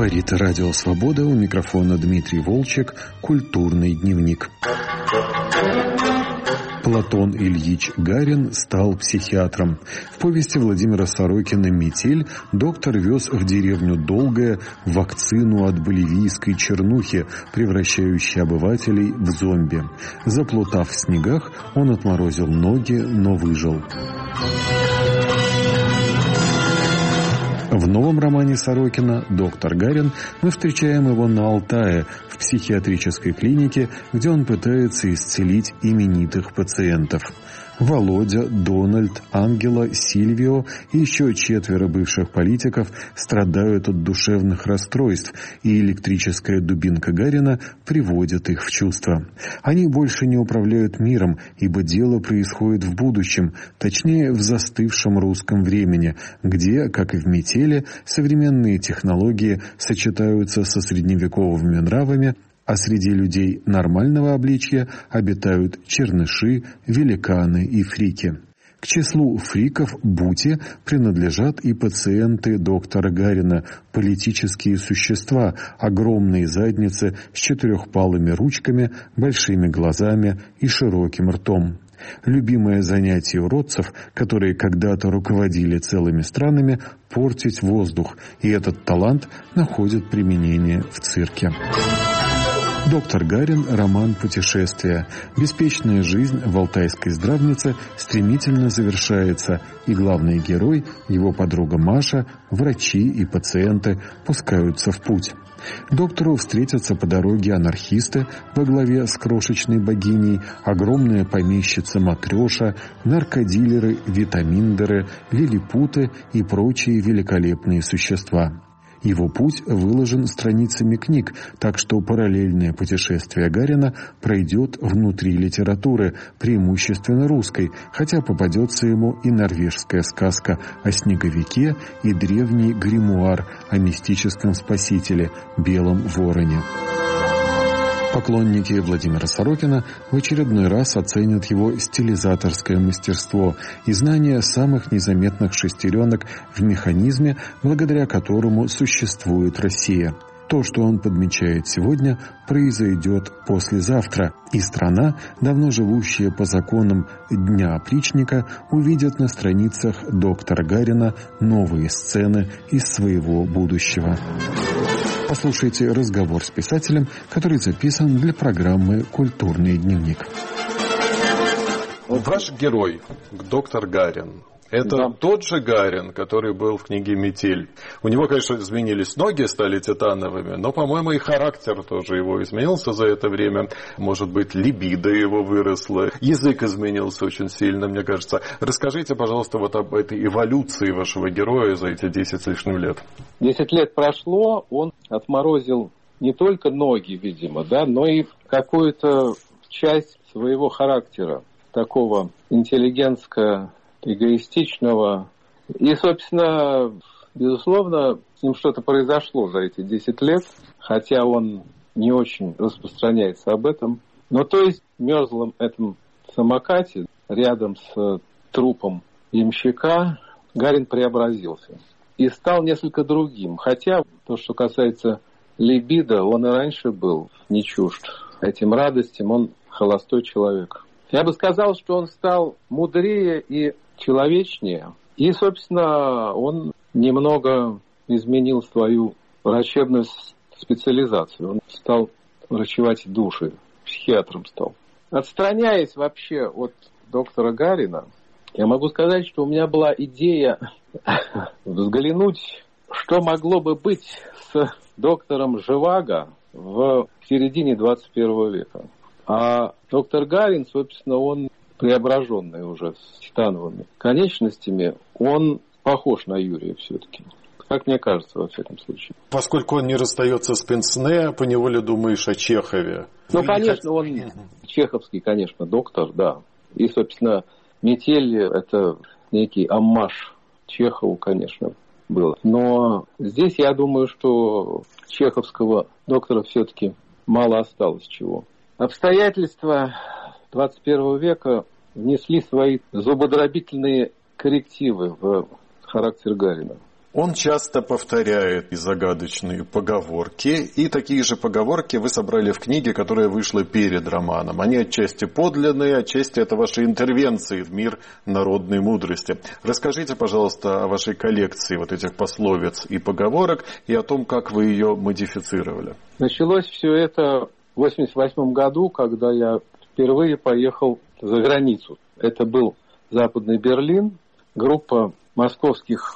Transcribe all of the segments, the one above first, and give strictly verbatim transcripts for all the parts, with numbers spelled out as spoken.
Говорит Радио Свобода, у микрофона Дмитрий Волчек, «Культурный дневник». Платон Ильич Гарин стал психиатром. В повести Владимира Сорокина «Метель» доктор вез в деревню Долгое вакцину от боливийской чернухи, превращающей обывателей в зомби. Заплутав в снегах, он отморозил ноги, но выжил. В новом романе Сорокина «Доктор Гарин» мы встречаем его на Алтае, в психиатрической клинике, где он пытается исцелить именитых пациентов. Володя, Дональд, Ангела, Сильвио и еще четверо бывших политиков страдают от душевных расстройств, и электрическая дубинка Гарина приводит их в чувство. Они больше не управляют миром, ибо дело происходит в будущем, точнее в застывшем русском времени, где, как и в «Метели», современные технологии сочетаются со средневековыми нравами, а среди людей нормального обличья обитают черныши, великаны и фрики. К числу фриков Бути принадлежат и пациенты доктора Гарина, политические существа, огромные задницы с четырехпалыми ручками, большими глазами и широким ртом. Любимое занятие уродцев, которые когда-то руководили целыми странами, портить воздух, и этот талант находит применение в цирке. «Доктор Гарин» — роман путешествия. Беспечная жизнь в алтайской здравнице стремительно завершается, и главный герой, его подруга Маша, врачи и пациенты пускаются в путь. Доктору встретятся по дороге анархисты во главе с крошечной богиней, огромная помещица Матрёша, наркодилеры, витаминдеры, лилипуты и прочие великолепные существа. Его путь выложен страницами книг, так что параллельное путешествие Гарина пройдет внутри литературы, преимущественно русской, хотя попадется ему и норвежская сказка о снеговике и древний гримуар о мистическом спасителе, белом вороне. Поклонники Владимира Сорокина в очередной раз оценят его стилизаторское мастерство и знание самых незаметных шестеренок в механизме, благодаря которому существует Россия. То, что он подмечает сегодня, произойдет послезавтра, и страна, давно живущая по законам Дня опричника, увидит на страницах доктора Гарина новые сцены из своего будущего. Послушайте разговор с писателем, который записан для программы «Культурный дневник». Ваш герой, доктор Гарин, это да. Тот же Гарин, который был в книге «Метель». У него, конечно, изменились ноги, стали титановыми, но, по-моему, и характер тоже его изменился за это время. Может быть, либидо его выросло, язык изменился очень сильно, мне кажется. Расскажите, пожалуйста, вот об этой эволюции вашего героя за эти десять с лишним лет. Десять лет прошло, он отморозил не только ноги, видимо, да, но и какую-то часть своего характера, такого интеллигентского, эгоистичного. И, собственно, безусловно, с ним что-то произошло за эти десять лет, хотя он не очень распространяется об этом. Но то есть в мерзлом этом самокате рядом с трупом ямщика Гарин преобразился и стал несколько другим. Хотя то, что касается либидо, он и раньше был не чужд этим радостям, он холостой человек. Я бы сказал, что он стал мудрее и человечнее. И, собственно, он немного изменил свою врачебную специализацию. Он стал врачевать души, психиатром стал. Отстраняясь вообще от доктора Гарина, я могу сказать, что у меня была идея взглянуть, что могло бы быть с доктором Живаго в середине двадцать первого века. А доктор Гарин, собственно, он преображенный уже с титановыми конечностями, он похож на Юрия все-таки. Как мне кажется, во всяком случае. Поскольку он не расстается с пенсне, поневоле думаешь о Чехове. Ну, Вы конечно, он чеховский, конечно, доктор, да. И, собственно, «Метель» — это некий оммаж Чехову, конечно, был. Но здесь я думаю, что чеховского доктора все-таки мало осталось чего. Обстоятельства двадцать первого века внесли свои зубодробительные коррективы в характер Гарина. Он часто повторяет и загадочные поговорки, и такие же поговорки вы собрали в книге, которая вышла перед романом. Они отчасти подлинные, отчасти это ваши интервенции в мир народной мудрости. Расскажите, пожалуйста, о вашей коллекции вот этих пословиц и поговорок и о том, как вы ее модифицировали. Началось все это в восемьдесят восьмом году, когда я впервые поехал за границу. Это был Западный Берлин, группа московских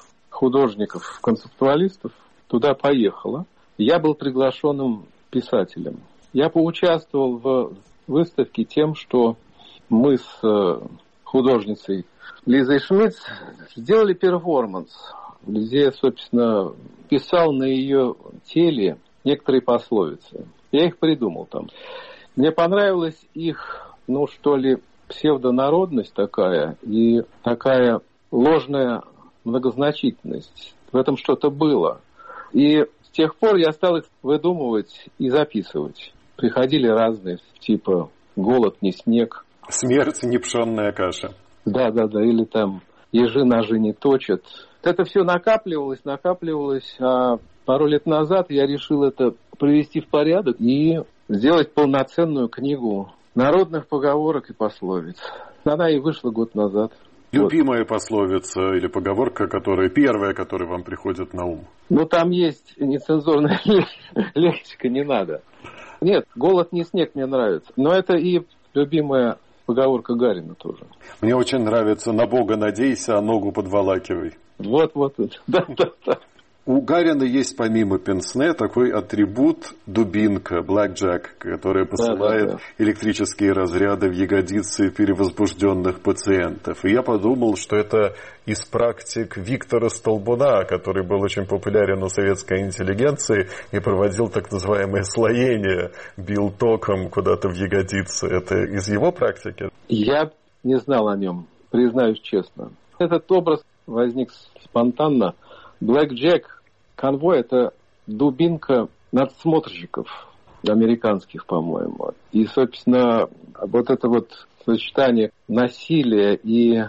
художников-концептуалистов туда поехала. Я был приглашенным писателем. Я поучаствовал в выставке тем, что мы с художницей Лизой Шмидц сделали перформанс, где, собственно, писал на ее теле некоторые пословицы. Я их придумал там. Мне понравилась их, ну что ли, псевдонародность такая и такая ложная многозначительность. В этом что-то было. И с тех пор я стал их выдумывать и записывать. Приходили разные, типа «голод не снег». «Смерть не пшенная каша». Да-да-да, или там «ежи ножи не точат». Это все накапливалось, накапливалось, а пару лет назад я решил это привести в порядок и сделать полноценную книгу народных поговорок и пословиц. Она и вышла год назад. Любимая вот пословица или поговорка, которая первая, которая вам приходит на ум? Ну, там есть нецензурная лексика, не надо. Нет, «голод не снег» мне нравится. Но это и любимая поговорка Гарина тоже. Мне очень нравится «на Бога надейся, а ногу подволакивай». Вот-вот, да-да-да. У Гарина есть помимо пенсне такой атрибут дубинка, блэкджек, которая посылает да, да, да. электрические разряды в ягодицы перевозбужденных пациентов. И я подумал, что это из практик Виктора Столбуна, который был очень популярен у советской интеллигенции и проводил так называемое слоение, бил током куда-то в ягодицы. Это из его практики? Я не знал о нем, признаюсь честно. Этот образ возник спонтанно. Блэкджек, конвой — это дубинка надсмотрщиков американских, по-моему. И, собственно, вот это вот сочетание насилия и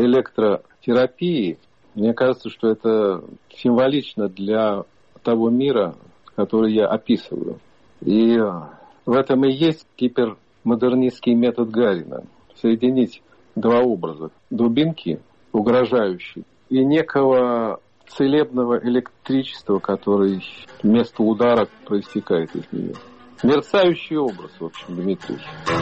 электротерапии, мне кажется, что это символично для того мира, который я описываю. И в этом и есть гипермодернистский метод Гарина. Соединить два образа. Дубинки, угрожающие, и некого целебного электричества, который вместо удара проистекает из нее. Мерцающий образ, в общем, Дмитрий.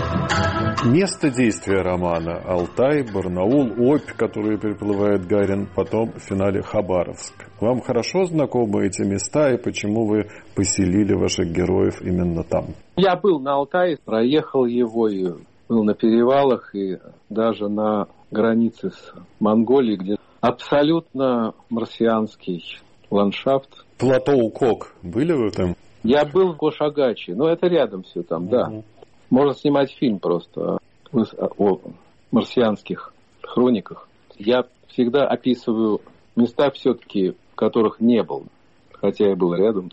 Место действия романа — Алтай, Барнаул, Обь, которую переплывает Гарин, потом в финале Хабаровск. Вам хорошо знакомы эти места, и почему вы поселили ваших героев именно там? Я был на Алтае, проехал его, и был на перевалах, и даже на границе с Монголией, где абсолютно марсианский ландшафт. Плато Укок. Были вы там? Я был в Гошагаче, но это рядом все там, uh-huh. да. Можно снимать фильм просто о, о марсианских хрониках. Я всегда описываю места все-таки, в которых не был, хотя я был рядом.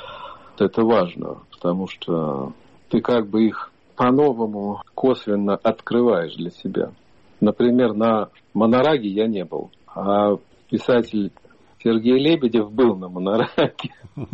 Это важно, потому что ты как бы их по-новому косвенно открываешь для себя. Например, на Монараге я не был. А писатель Сергей Лебедев был на Монараге.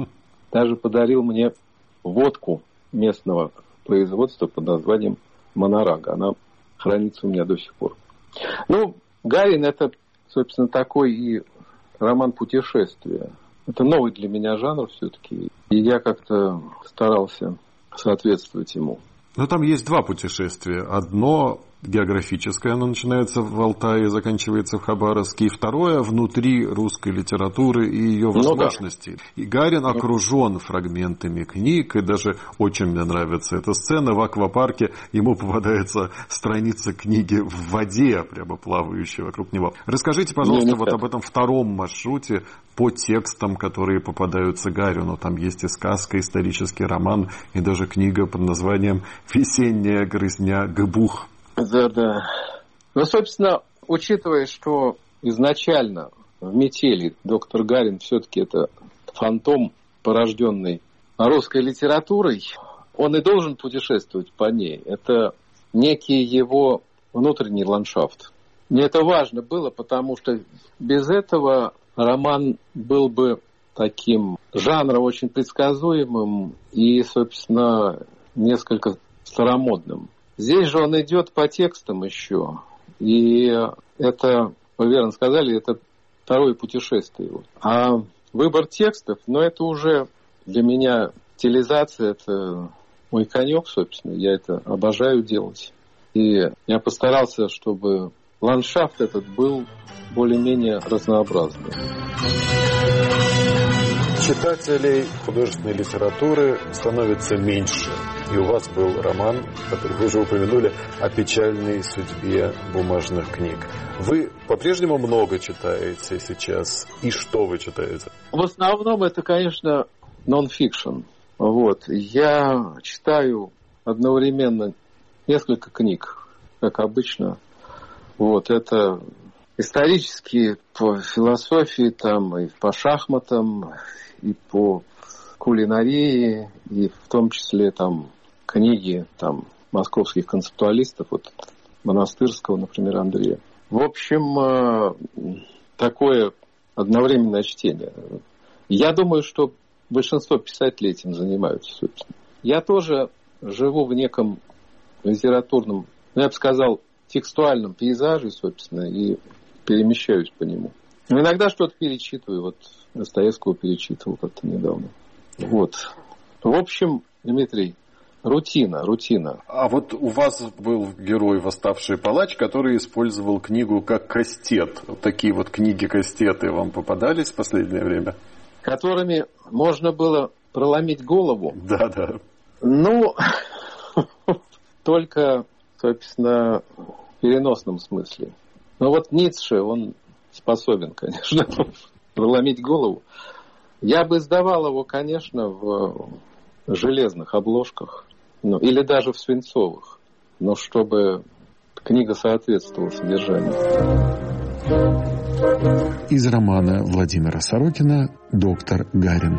Даже подарил мне водку местного производства под названием Монарага. Она хранится у меня до сих пор. Ну, Гарин — это, собственно, такой и роман путешествия. Это новый для меня жанр все-таки. И я как-то старался соответствовать ему. Но там есть два путешествия. Одно географическое, оно начинается в Алтае и заканчивается в Хабаровске. И второе — внутри русской литературы и ее возможностей. Ну, да. И Гарин окружен фрагментами книг, и даже очень мне нравится эта сцена. В аквапарке ему попадается страница книги в воде, прямо плавающая вокруг него. Расскажите, пожалуйста, не, не вот так. об этом втором маршруте по текстам, которые попадаются Гарину. Там есть и сказка, исторический роман, и даже книга под названием «Весенняя грызня Гбух». Да, да. Ну, собственно, учитывая, что изначально в «Метели» доктор Гарин все-таки это фантом, порожденный русской литературой, он и должен путешествовать по ней. Это некий его внутренний ландшафт. Мне это важно было, потому что без этого роман был бы таким жанром очень предсказуемым и, собственно, несколько старомодным. Здесь же он идет по текстам еще. И это, вы верно сказали, это второе путешествие. А выбор текстов, ну, это уже для меня стилизация, это мой конек, собственно. Я это обожаю делать. И я постарался, чтобы ландшафт этот был более-менее разнообразным. Читателей художественной литературы становится меньше. И у вас был роман, который вы уже упомянули, о печальной судьбе бумажных книг. Вы по-прежнему много читаете сейчас? И что вы читаете? В основном это, конечно, нон-фикшн. Вот. Я читаю одновременно несколько книг, как обычно. Вот. Это исторические по философии, там, и по шахматам, и по кулинарии, и в том числе там книги там, московских концептуалистов, вот Монастырского, например, Андрея. В общем, такое одновременное чтение. Я думаю, что большинство писателей этим занимаются, собственно. Я тоже живу в неком литературном, я бы сказал, текстуальном пейзаже, собственно, и перемещаюсь по нему. Но иногда что-то перечитываю, вот Достоевского перечитывал как-то недавно. Вот. В общем, Дмитрий, рутина, рутина. А вот у вас был герой «Восставший палач», который использовал книгу как кастет. Вот такие вот книги-кастеты вам попадались в последнее время? Которыми можно было проломить голову. Да, да. Ну, только, собственно, в переносном смысле. Но вот Ницше, он способен, конечно, проломить голову. Я бы издавал его, конечно, в железных обложках, ну, или даже в свинцовых, но чтобы книга соответствовала содержанию. Из романа Владимира Сорокина «Доктор Гарин».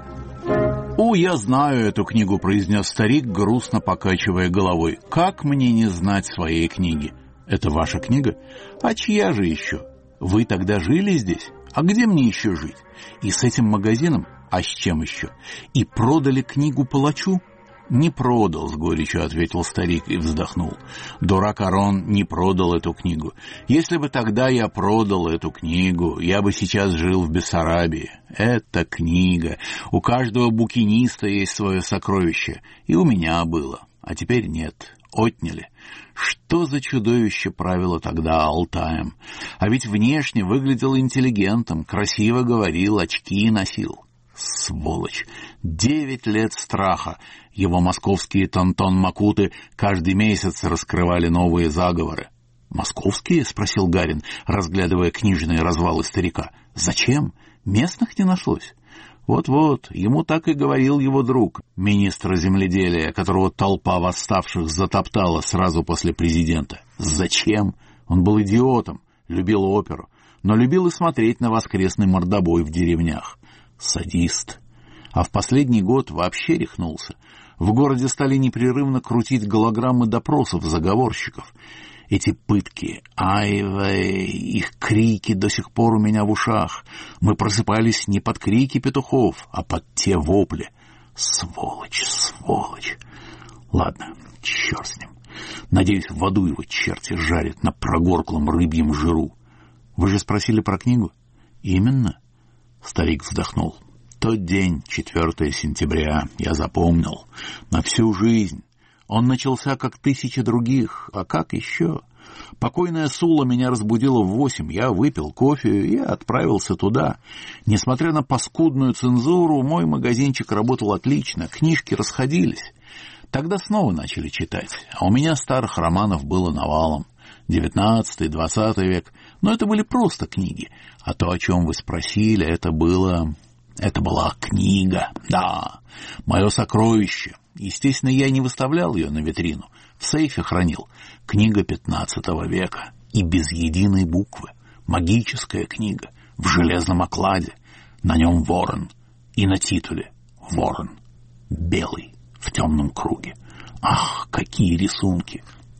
«О, я знаю эту книгу», — произнес старик, грустно покачивая головой. «Как мне не знать своей книги?» «Это ваша книга? А чья же еще? Вы тогда жили здесь? А где мне еще жить? И с этим магазином? А с чем еще? И продали книгу палачу?» «Не продал», — с горечью ответил старик и вздохнул. «Дурак Арон не продал эту книгу. Если бы тогда я продал эту книгу, я бы сейчас жил в Бессарабии. Это книга. У каждого букиниста есть свое сокровище. И у меня было. А теперь нет. Отняли. Что за чудовище правило тогда Алтаем? А ведь внешне выглядел интеллигентом, красиво говорил, очки носил. Сволочь! Девять лет страха. Его московские тонтон-макуты каждый месяц раскрывали новые заговоры. «Московские?» — спросил Гарин, разглядывая книжные развалы старика. «Зачем? Местных не нашлось?» Вот-вот, ему так и говорил его друг, министр земледелия, которого толпа восставших затоптала сразу после президента. Зачем? Он был идиотом, любил оперу, но любил и смотреть на воскресный мордобой в деревнях. Садист. А в последний год вообще рехнулся. В городе стали непрерывно крутить голограммы допросов заговорщиков. Эти пытки, ай-вей, их крики до сих пор у меня в ушах. Мы просыпались не под крики петухов, а под те вопли. Сволочь, сволочь. Ладно, черт с ним. Надеюсь, в аду его черти жарят на прогорклом рыбьем жиру. Вы же спросили про книгу? Именно. Старик вздохнул. Тот день, четвёртого сентября, я запомнил. На всю жизнь. Он начался, как тысячи других. А как еще? Покойная Сула меня разбудила в восемь. Я выпил кофе и отправился туда. Несмотря на паскудную цензуру, мой магазинчик работал отлично. Книжки расходились. Тогда снова начали читать. А у меня старых романов было навалом. Девятнадцатый, двадцатый век. Но это были просто книги. А то, о чем вы спросили, это было... Это была книга. Да, мое сокровище. Естественно, я не выставлял ее на витрину. В сейфе хранил. Книга пятнадцатого века. И без единой буквы. Магическая книга. В железном окладе. На нем ворон. И на титуле ворон. Белый. В темном круге. Ах, какие рисунки.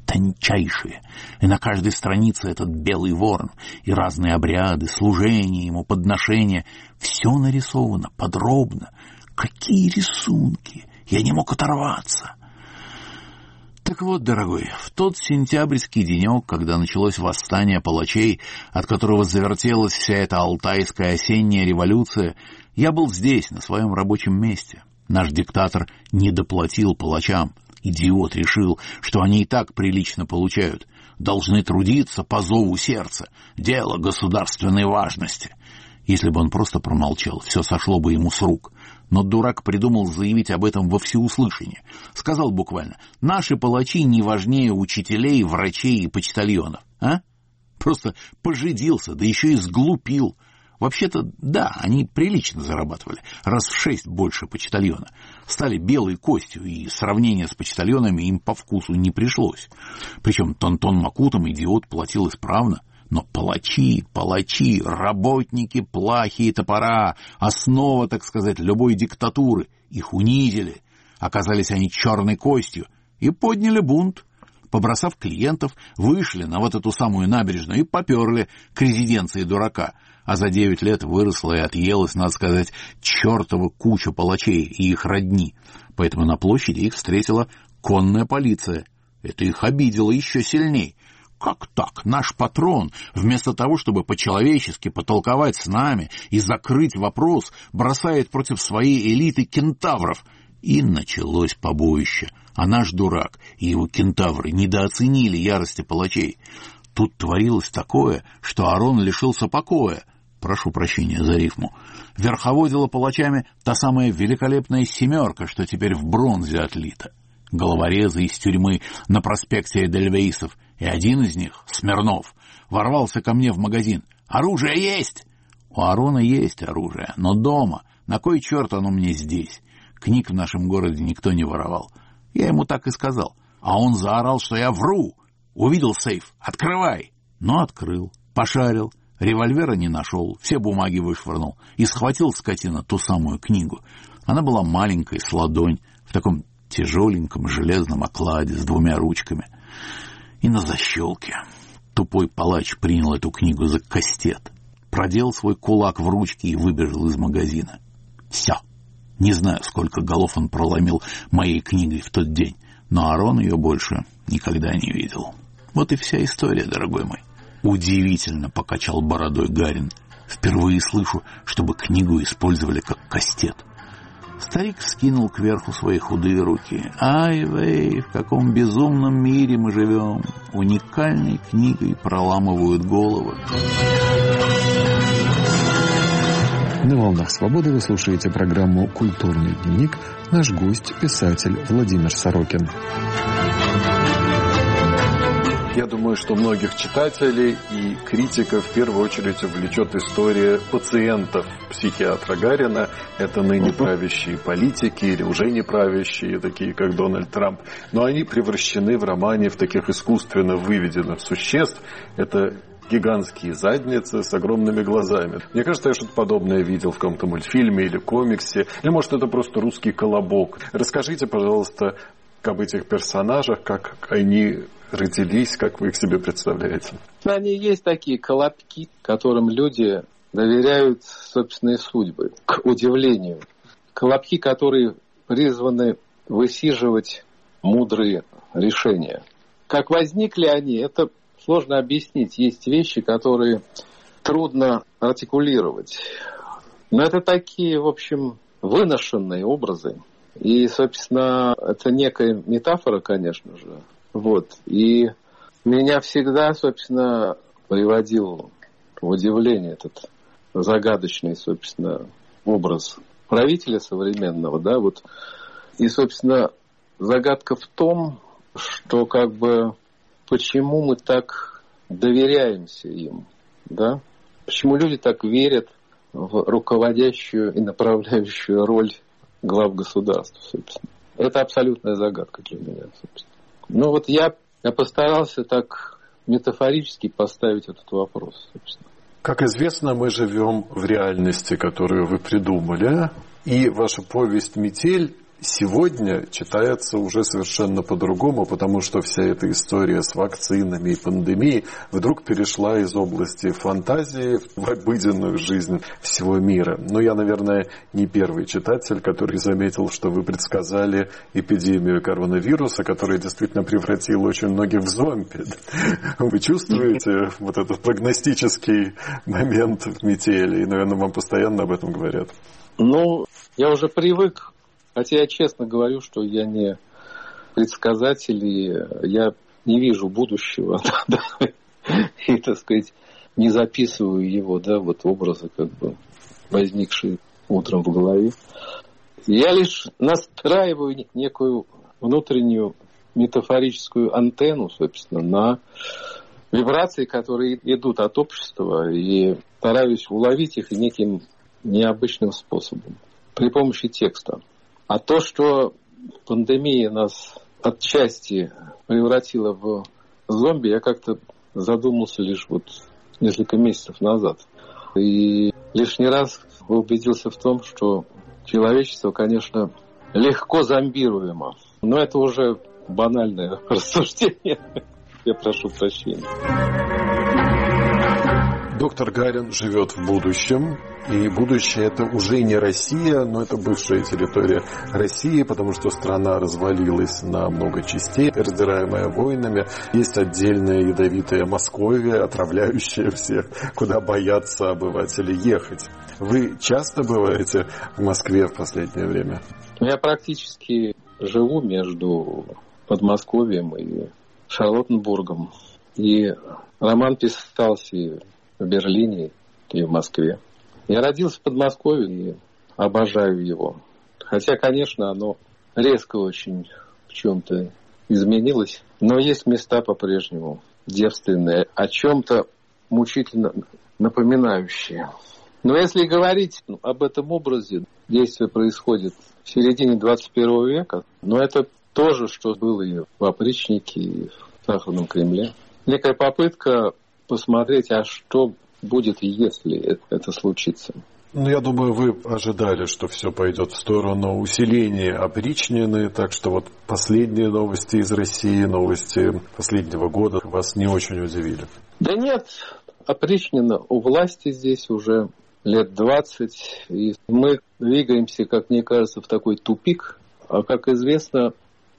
тончайшие. И на каждой странице этот белый ворон, и разные обряды, служения ему, подношения. Все нарисовано подробно. Какие рисунки! Я не мог оторваться. Так вот, дорогой, в тот сентябрьский денек, когда началось восстание палачей, от которого завертелась вся эта алтайская осенняя революция, я был здесь, на своем рабочем месте. Наш диктатор не доплатил палачам. Идиот решил, что они и так прилично получают. Должны трудиться по зову сердца. Дело государственной важности. Если бы он просто промолчал, все сошло бы ему с рук. Но дурак придумал заявить об этом во всеуслышание. Сказал буквально: наши палачи не важнее учителей, врачей и почтальонов. А? Просто пожидился, да еще и сглупил. Вообще-то, да, они прилично зарабатывали, раз в шесть больше почтальона. Стали белой костью, и сравнение с почтальонами им по вкусу не пришлось. Причем тон-тон макутам идиот платил исправно. Но палачи, палачи, работники, плахи и топора, основа, так сказать, любой диктатуры, их унизили. Оказались они черной костью и подняли бунт. Побросав клиентов, вышли на вот эту самую набережную и поперли к резиденции дурака. А за девять лет выросла и отъелась, надо сказать, чертова куча палачей и их родни. Поэтому на площади их встретила конная полиция. Это их обидело еще сильней. Как так? Наш патрон, вместо того, чтобы по-человечески потолковать с нами и закрыть вопрос, бросает против своей элиты кентавров. И началось побоище. А наш дурак и его кентавры недооценили ярости палачей. Тут творилось такое, что Арон лишился покоя. Прошу прощения за рифму. Верховодила палачами та самая великолепная семерка, что теперь в бронзе отлита. Головорезы из тюрьмы на проспекте Эдельвейсов, и один из них, Смирнов, ворвался ко мне в магазин. «Оружие есть!» У Арона есть оружие, но дома. На кой черт оно мне здесь? Книг в нашем городе никто не воровал. Я ему так и сказал. А он заорал, что я вру. Увидел сейф. «Открывай!» Но открыл, пошарил. Револьвера не нашел, все бумаги вышвырнул. И схватил, скотина, ту самую книгу. Она была маленькой, с ладонь, в таком тяжеленьком железном окладе с двумя ручками. И на защелке. Тупой палач принял эту книгу за кастет. Продел свой кулак в ручке и выбежал из магазина. Все. Не знаю, сколько голов он проломил моей книгой в тот день, но Арон ее больше никогда не видел. Вот и вся история, дорогой мой. Удивительно, покачал бородой Гарин. Впервые слышу, чтобы книгу использовали как кастет. Старик вскинул кверху свои худые руки. Ай-вей, в каком безумном мире мы живем. Уникальной книгой проламывают головы. На волнах свободы вы слушаете программу «Культурный дневник». Наш гость – писатель Владимир Сорокин. Я думаю, что многих читателей и критиков в первую очередь увлечет история пациентов психиатра Гарина. Это ныне правящие политики или уже не правящие, такие как Дональд Трамп. Но они превращены в романе в таких искусственно выведенных существ. Это гигантские задницы с огромными глазами. Мне кажется, я что-то подобное видел в каком-то мультфильме или комиксе. Или, может, это просто русский колобок. Расскажите, пожалуйста, об этих персонажах, как они родились, как вы их себе представляете? Они есть такие колобки, которым люди доверяют собственные судьбы, к удивлению. Колобки, которые призваны высиживать мудрые решения. Как возникли они, это сложно объяснить. Есть вещи, которые трудно артикулировать. Но это такие, в общем, выношенные образы. И, собственно, это некая метафора, конечно же. Вот. И меня всегда, собственно, приводил в удивление этот загадочный, собственно, образ правителя современного, да, вот. И, собственно, загадка в том, что как бы почему мы так доверяемся им, да? Почему люди так верят в руководящую и направляющую роль глав государств, собственно. Это абсолютная загадка для меня, собственно. Ну вот я, я постарался так метафорически поставить этот вопрос, собственно. Как известно, мы живем в реальности, которую вы придумали, и ваша повесть «Метель» сегодня читается уже совершенно по-другому, потому что вся эта история с вакцинами и пандемией вдруг перешла из области фантазии в обыденную жизнь всего мира. Но я, наверное, не первый читатель, который заметил, что вы предсказали эпидемию коронавируса, которая действительно превратила очень многих в зомби. Вы чувствуете вот этот прогностический момент в метели? И, наверное, вам постоянно об этом говорят. Ну, я уже привык. Хотя я честно говорю, что я не предсказатель, и я не вижу будущего, и, так сказать, не записываю его, да, вот образы, как бы, возникшие утром в голове. Я лишь настраиваю некую внутреннюю метафорическую антенну, собственно, на вибрации, которые идут от общества, и стараюсь уловить их неким необычным способом, при помощи текста. А то, что пандемия нас отчасти превратила в зомби, я как-то задумался лишь вот несколько месяцев назад. И лишний раз убедился в том, что человечество, конечно, легко зомбируемо. Но это уже банальное рассуждение. Я прошу прощения. Доктор Гарин живет в будущем, и будущее это уже не Россия, но это бывшая территория России, потому что страна развалилась на много частей, раздираемая войнами. Есть отдельная ядовитая Московия, отравляющая всех, куда боятся обыватели ехать. Вы часто бываете в Москве в последнее время? Я практически живу между Подмосковьем и Шарлоттенбургом. И роман писался и в Берлине, и в Москве. Я родился в Подмосковье и обожаю его. Хотя, конечно, оно резко очень в чем-то изменилось, но есть места по-прежнему девственные, о чем-то мучительно напоминающие. Но если говорить об этом образе, действие происходит в середине двадцать первого века, но это то же, что было и в «Опричнике», и в «Сахарном Кремле». Некая попытка посмотреть, а что будет, если это случится. Ну, я думаю, вы ожидали, что все пойдет в сторону усиления опричнины, так что вот последние новости из России, новости последнего года вас не очень удивили. Да нет, опричнина у власти здесь уже лет двадцать, и мы двигаемся, как мне кажется, в такой тупик, а, как известно,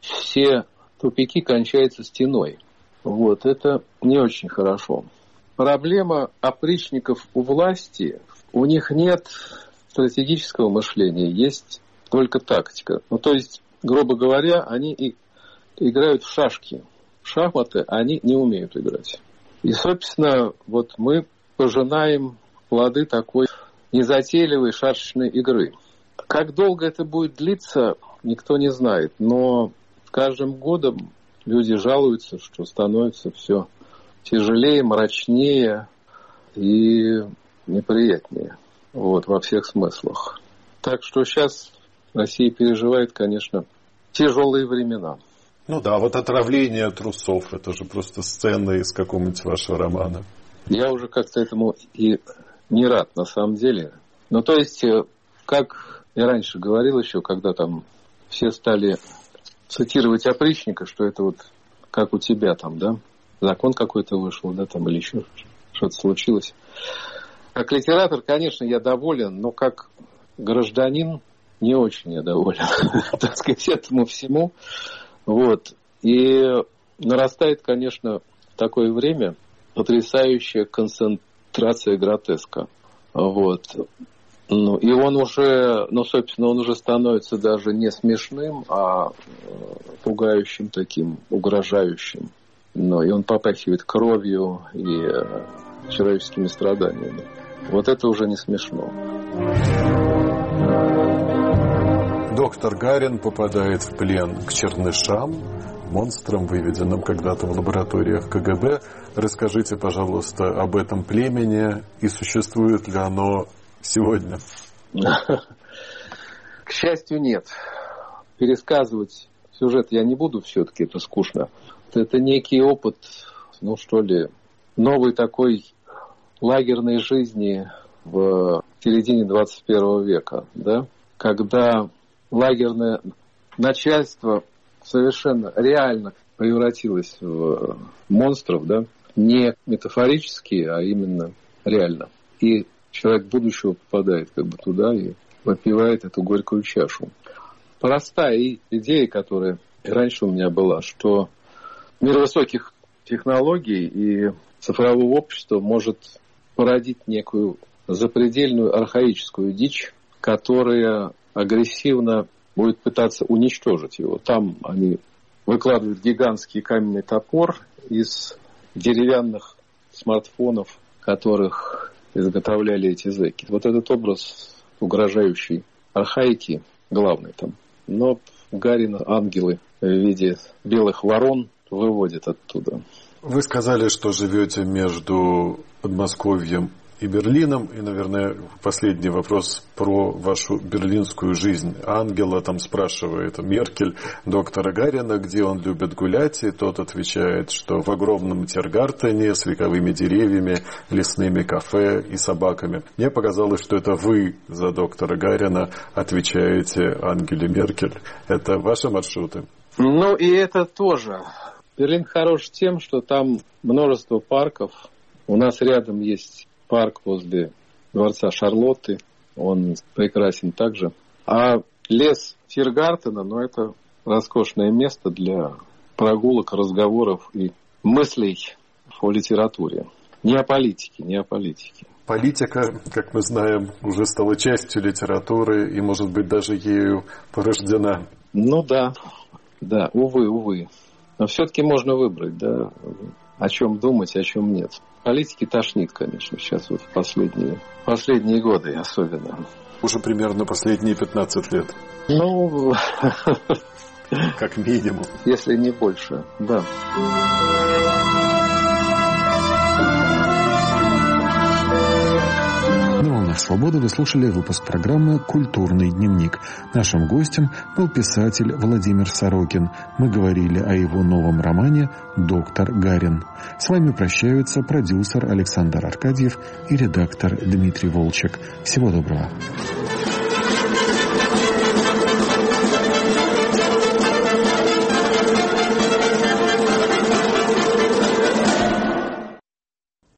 все тупики кончаются стеной. Вот, это не очень хорошо. Проблема опричников у власти, у них нет стратегического мышления, есть только тактика. Ну, то есть, грубо говоря, они и играют в шашки. В шахматы они не умеют играть. И, собственно, вот мы пожинаем плоды такой незатейливой шашечной игры. Как долго это будет длиться, никто не знает. Но с каждым годом люди жалуются, что становится все тяжелее, мрачнее и неприятнее. Вот, во всех смыслах. Так что сейчас Россия переживает, конечно, тяжелые времена. Ну да, вот отравление трусов, это же просто сцена из какого-нибудь вашего романа. Я уже как-то этому и не рад, на самом деле. Ну, то есть, как я раньше говорил еще, когда там все стали цитировать опричника, что это вот как у тебя там, да, закон какой-то вышел, да, там, или еще что-то случилось. Как литератор, конечно, я доволен, но как гражданин не очень я доволен, так сказать, этому всему. Вот. И нарастает, конечно, в такое время потрясающая концентрация гротеска. Вот. Ну, и он уже, ну, собственно, он уже становится даже не смешным, а пугающим таким, угрожающим. Ну, и он попахивает кровью и человеческими страданиями. Вот это уже не смешно. Доктор Гарин попадает в плен к чернышам, монстрам, выведенным когда-то в лабораториях ка гэ бэ. Расскажите, пожалуйста, об этом племени и существует ли оно сегодня? К счастью, нет. Пересказывать сюжет я не буду, все-таки это скучно. Это некий опыт, ну что ли, новой такой лагерной жизни в середине двадцать первого века, да, когда лагерная начальство совершенно реально превратилось в монстров, да, не метафорически, а именно реально. И человек будущего попадает как бы туда и выпивает эту горькую чашу. Простая идея, которая раньше у меня была, что мир высоких технологий и цифрового общества может породить некую запредельную архаическую дичь, которая агрессивно будет пытаться уничтожить его. Там они выкладывают гигантский каменный топор из деревянных смартфонов, которых изготовляли эти зэки. Вот этот образ угрожающей архаики главный там. Но Гарина ангелы в виде белых ворон выводят оттуда. Вы сказали, что живете между Подмосковьем и Берлином. И, наверное, последний вопрос про вашу берлинскую жизнь. Ангела там спрашивает Меркель доктора Гарина, где он любит гулять, и тот отвечает, что в огромном Тиргартене с вековыми деревьями, лесными кафе и собаками. Мне показалось, что это вы за доктора Гарина отвечаете Ангеле Меркель. Это ваши маршруты? Ну, и это тоже. Берлин хорош тем, что там множество парков. У нас рядом есть парк возле дворца Шарлотты. Он прекрасен также. А лес Тиргартена, ну, это роскошное место для прогулок, разговоров и мыслей о литературе. Не о политике, не о политике. Политика, как мы знаем, уже стала частью литературы и, может быть, даже ею порождена. Ну да, да, увы, увы. Но все-таки можно выбрать, да, о чем думать, о чем нет. Политики тошнит, конечно, сейчас вот в последние, последние годы особенно. Уже примерно последние пятнадцать лет. Ну, как минимум. Если не больше, да. «Свобода» вы слушали выпуск программы «Культурный дневник». Нашим гостем был писатель Владимир Сорокин. Мы говорили о его новом романе «Доктор Гарин». С вами прощаются продюсер Александр Аркадьев и редактор Дмитрий Волчек. Всего доброго.